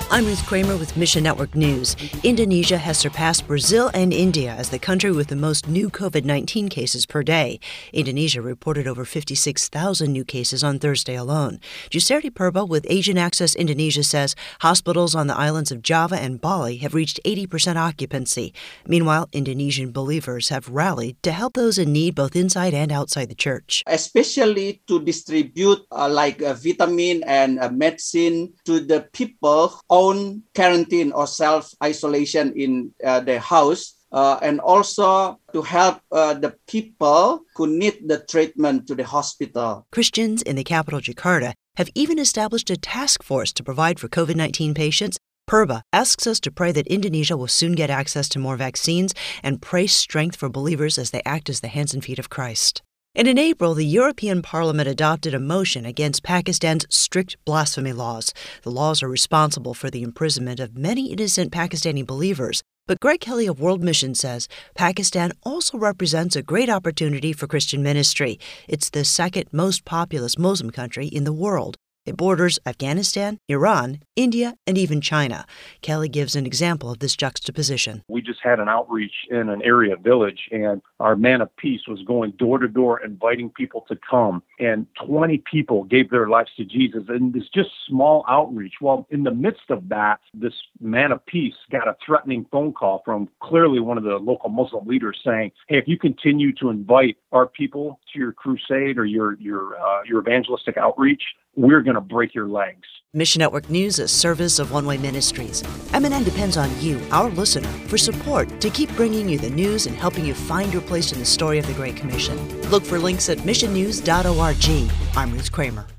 I'm Ruth Kramer with Mission Network News. Indonesia has surpassed Brazil and India as the country with the most new COVID-19 cases per day. Indonesia reported over 56,000 new cases on Thursday alone. Juscerdi Purba with Asian Access Indonesia says hospitals on the islands of Java and Bali have reached 80% occupancy. Meanwhile, Indonesian believers have rallied to help those in need both inside and outside the church. Especially to distribute vitamin and medicine to the people own quarantine or self-isolation in their house, and also to help the people who need the treatment to the hospital. Christians in the capital, Jakarta, have even established a task force to provide for COVID-19 patients. Purba asks us to pray that Indonesia will soon get access to more vaccines and pray strength for believers as they act as the hands and feet of Christ. And in April, the European Parliament adopted a motion against Pakistan's strict blasphemy laws. The laws are responsible for the imprisonment of many innocent Pakistani believers. But Greg Kelly of World Mission says Pakistan also represents a great opportunity for Christian ministry. It's the second most populous Muslim country in the world. It borders Afghanistan, Iran, India, and even China. Kelly gives an example of this juxtaposition. We just had an outreach in an area village, and our Man of Peace was going door to door inviting people to come. And 20 people gave their lives to Jesus. And it's just small outreach. Well, in the midst of that, this Man of Peace got a threatening phone call from clearly one of the local Muslim leaders saying, hey, if you continue to invite our people to your crusade or your evangelistic outreach, we're going to break your legs. Mission Network News is a service of One Way Ministries. MNN depends on you, our listener, for support to keep bringing you the news and helping you find your place in the story of the Great Commission. Look for links at missionnews.org. I'm Ruth Kramer.